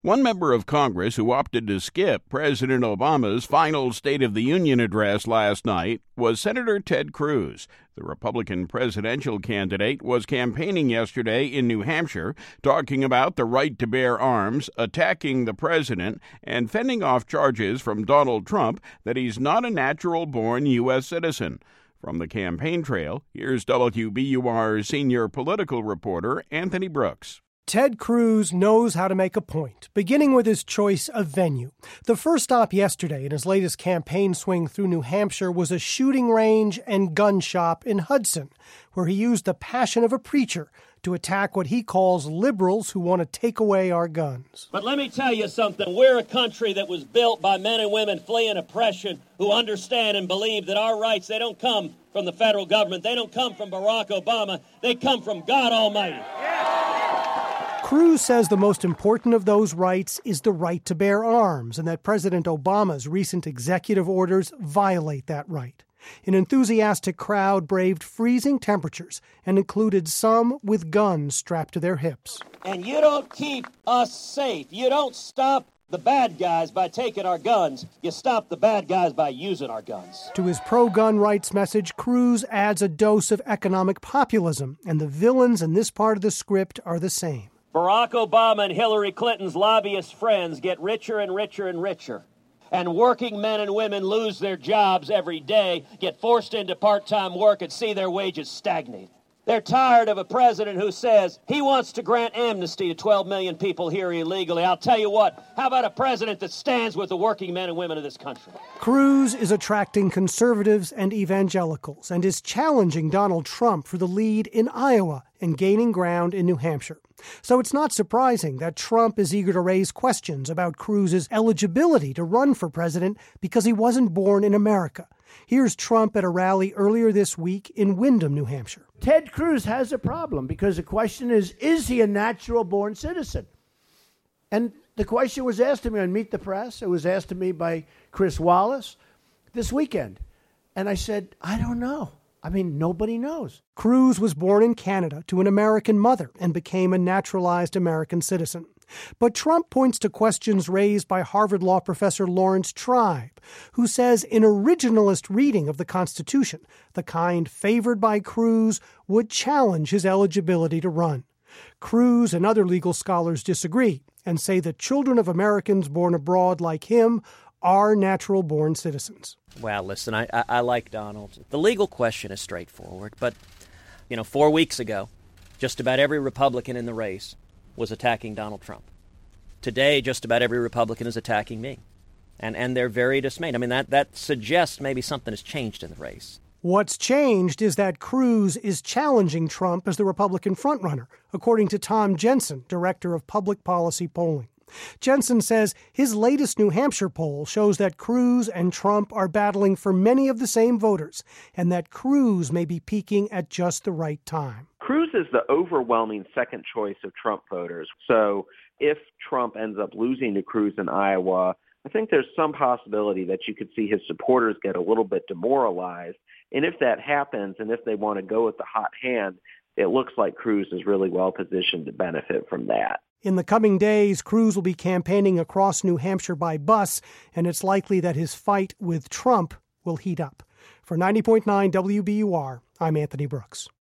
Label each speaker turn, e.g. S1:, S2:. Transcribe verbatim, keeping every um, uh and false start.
S1: One member of Congress who opted to skip President Obama's final State of the Union address last night was Senator Ted Cruz. The Republican presidential candidate was campaigning yesterday in New Hampshire, talking about the right to bear arms, attacking the president, and fending off charges from Donald Trump that he's not a natural-born U S citizen. From the campaign trail, here's W B U R senior political reporter Anthony Brooks.
S2: Ted Cruz knows how to make a point, beginning with his choice of venue. The first stop yesterday in his latest campaign swing through New Hampshire was a shooting range and gun shop in Hudson, where he used the passion of a preacher to attack what he calls liberals who want to take away our guns.
S3: But let me tell you something. We're a country that was built by men and women fleeing oppression who understand and believe that our rights, they don't come from the federal government. They don't come from Barack Obama. They come from God Almighty.
S2: Cruz says the most important of those rights is the right to bear arms, and that President Obama's recent executive orders violate that right. An enthusiastic crowd braved freezing temperatures and included some with guns strapped to their hips.
S3: And you don't keep us safe. You don't stop the bad guys by taking our guns. You stop the bad guys by using our guns.
S2: To his pro-gun rights message, Cruz adds a dose of economic populism, and the villains in this part of the script are the same.
S3: Barack Obama and Hillary Clinton's lobbyist friends get richer and richer and richer. And working men and women lose their jobs every day, get forced into part-time work, and see their wages stagnate. They're tired of a president who says he wants to grant amnesty to twelve million people here illegally. I'll tell you what, how about a president that stands with the working men and women of this country?
S2: Cruz is attracting conservatives and evangelicals and is challenging Donald Trump for the lead in Iowa and gaining ground in New Hampshire. So it's not surprising that Trump is eager to raise questions about Cruz's eligibility to run for president because he wasn't born in America. Here's Trump at a rally earlier this week in Windham, New Hampshire.
S4: Ted Cruz has a problem because the question is, is he a natural-born citizen? And the question was asked to me on Meet the Press. It was asked to me by Chris Wallace this weekend. And I said, I don't know. I mean, nobody knows.
S2: Cruz was born in Canada to an American mother and became a naturalized American citizen. But Trump points to questions raised by Harvard Law professor Lawrence Tribe, who says an originalist reading of the Constitution, the kind favored by Cruz, would challenge his eligibility to run. Cruz and other legal scholars disagree and say that children of Americans born abroad like him are natural-born citizens.
S5: Well, listen, I, I, I like Donald. The legal question is straightforward, but, you know, four weeks ago, just about every Republican in the race was attacking Donald Trump. Today, just about every Republican is attacking me. And and they're very dismayed. I mean, that, that suggests maybe something has changed in the race.
S2: What's changed is that Cruz is challenging Trump as the Republican frontrunner, according to Tom Jensen, director of public policy polling. Jensen says his latest New Hampshire poll shows that Cruz and Trump are battling for many of the same voters, and that Cruz may be peaking at just the right time.
S6: Cruz is the overwhelming second choice of Trump voters. So if Trump ends up losing to Cruz in Iowa, I think there's some possibility that you could see his supporters get a little bit demoralized. And if that happens, and if they want to go with the hot hand, it looks like Cruz is really well positioned to benefit from that.
S2: In the coming days, Cruz will be campaigning across New Hampshire by bus, and it's likely that his fight with Trump will heat up. For ninety point nine W B U R, I'm Anthony Brooks.